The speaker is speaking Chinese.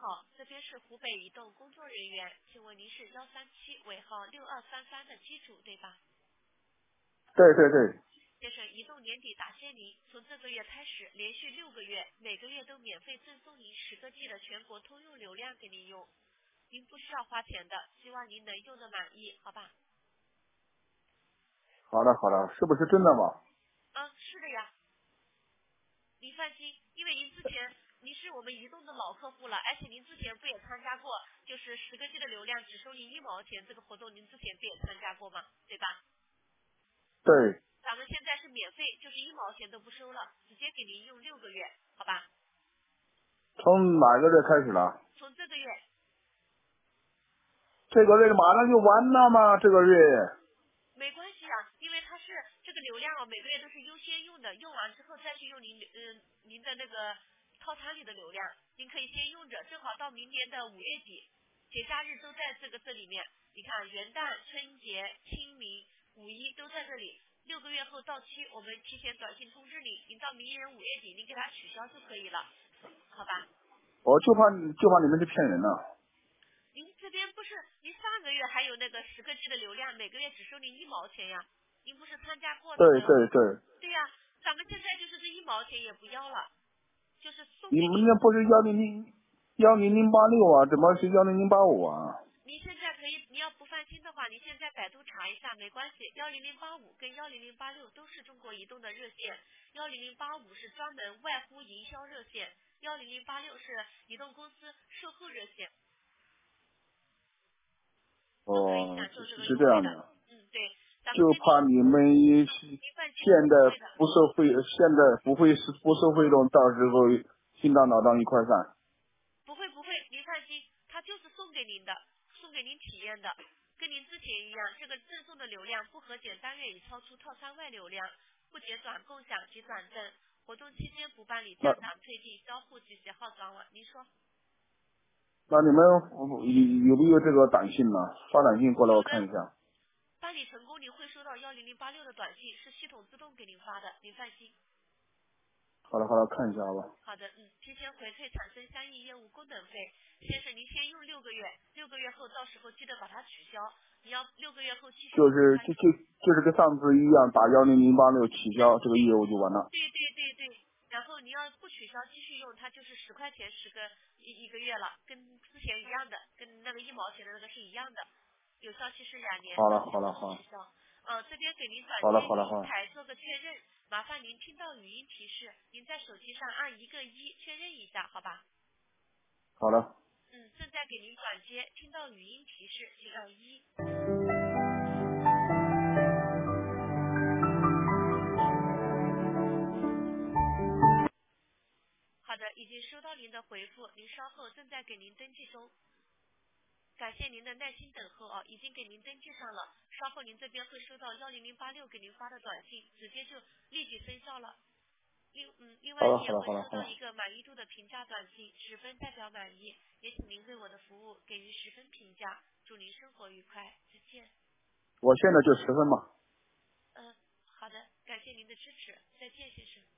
好，这边是湖北移动工作人员，请问您是137尾号6233的机主对吧？ 对对对。 先生，移动年底答谢您，从这个月开始，连续6个月，每个月都免费赠送您10个G的全国通用流量给您用，您不需要花钱的，希望您能用得满意，好吧？ 好的好的，是不是真的吗？ 是的呀，您放心，因为您是我们移动的老客户了，而且您之前不也参加过，就是10个G的流量只收您1毛钱这个活动，您之前不也参加过吗？对吧？ 对。 咱们现在是免费，就是1毛钱都不收了，直接给您用6个月，好吧？ 从哪个月开始了？ 从这个月。 这个月马上就完了吗？这个月。 没关系啊，因为它是这个流量每个月都是优先用的，用完之后再去用您的那个套餐里的流量，您可以先用着，正好到明年的5月底，节假日都在这里面。你看元旦、春节、清明、5·1都在这里，6个月后到期，我们提前短信通知您到明年5月底您给它取消就可以了，好吧？ 我就怕你们是骗人的。 您这边不是您上个月还有那个10个G的流量，每个月只收您1毛钱呀？您不是参加过对那个？ 对对。 对呀，咱们现在就是这1毛钱也不要了，就是送你给您。 们那不是10086啊？怎么是10085啊？ 您现在可以，你要不放心的话，您现在百度查一下，没关系。10085跟10086都是中国移动的热线，10085是专门外呼营销热线，10086是移动公司售后热线。都可以哦， 享受这个是优惠的。 这样的。 对，咱们就跟您， 怕你们您放心， 现在不会的， 不收费，现在不收费用，到时候心脏脑当一块散。 不会，您放心，他就是送给您的，送给您体验的，跟您之前一样，这个赠送的流量不核减单月已超出套餐外流量，不结转共享及转赠，活动期间不办理那降档退订、销户及携号转网。您说那你们有没有这个短信呢？发短信过来我有的， 看一下。 办理成功您会收到10086的短信，是系统自动给您发的，您放心。 好的好的，看一下好吧。 好的，提前回退产生相应业务功能费。先生，您先用6个月，6个月后到时候记得把它取消。你要6个月后继续就是就是跟上次一样，打10086取消这个业务就完了。 对。然后你要不取消继续用，它就是10块钱一个月了，跟之前一样的，跟那个1毛钱的那个是一样的，有效期是2年， 好了到期自好了好了动取消。这边给您转好了接好了好了平台做个确认，麻烦您听到语音提示，您在手机上按1个1确认一下，好吧？ 好了。 正在给您转接，听到语音提示，请按1。好的，已经收到您的回复，您稍后正在给您登记中。感谢您的耐心等候啊，已经给您登记上了，稍后您这边会收到10086给您发的短信，直接就立即生效了。另外好了好你也会了好了好了， 收到一个满意度的评价短信，10分代表满意，也请您为我的服务给予10分评价，祝您生活愉快，再见。 我现在就10分嘛。 好的，感谢您的支持，再见，先生。